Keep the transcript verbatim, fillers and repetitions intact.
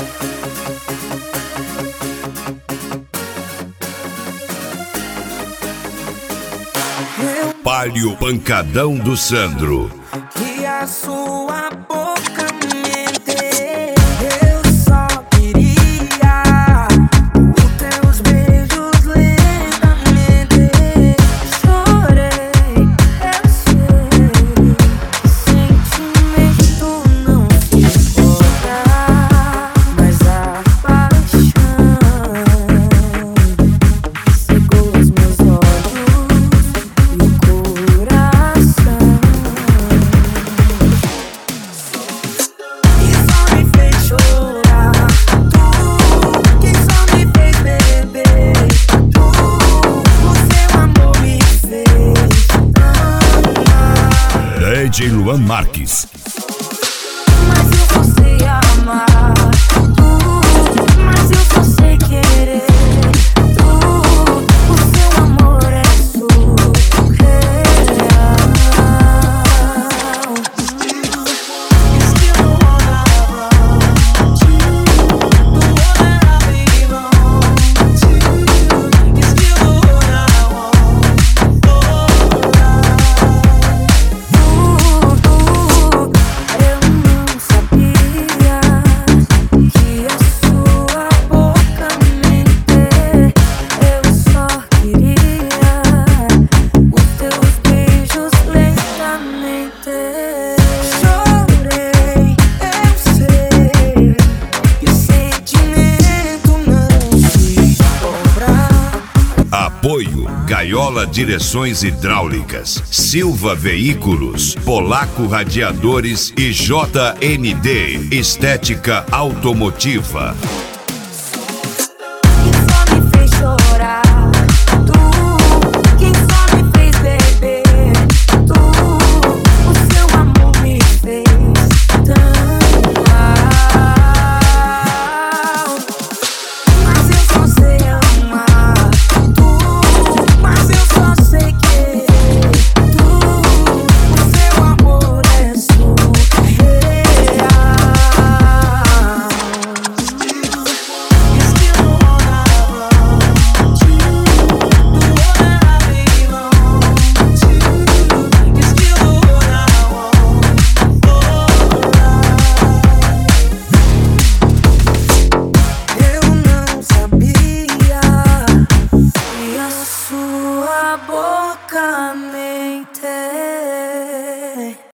Palio Pancadão do Sandro. Que a sua boca mente, eu só queria os teus beijos lentamente. Chorei, eu sei, sentimento não se importa, mas a paixão cegou os meus olhos e o coração. Que só me fez chorar, tu, que só me fez beber, tu, o seu amor me fez amar. D J Luan Marques. Mas eu só sei amar, tu, mas eu só sei querer, tu, o seu amor é surreal. You still don't wanna run to the one that I belong to. You still the one I want for eu não sabia que a sua boca mente. Eu só queria os teus beijos lentamente. Chorei, eu sei que sentimento não se compra. Apoio Gaiola Direções Hidráulicas, Silva Veículos, Polaco Radiadores e J N D Estética Automotiva.